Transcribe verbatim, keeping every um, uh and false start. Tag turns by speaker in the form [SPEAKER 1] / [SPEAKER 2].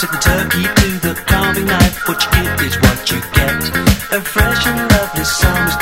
[SPEAKER 1] Took the turkey to the carving knife. What you give is what you get. A fresh and lovely summer's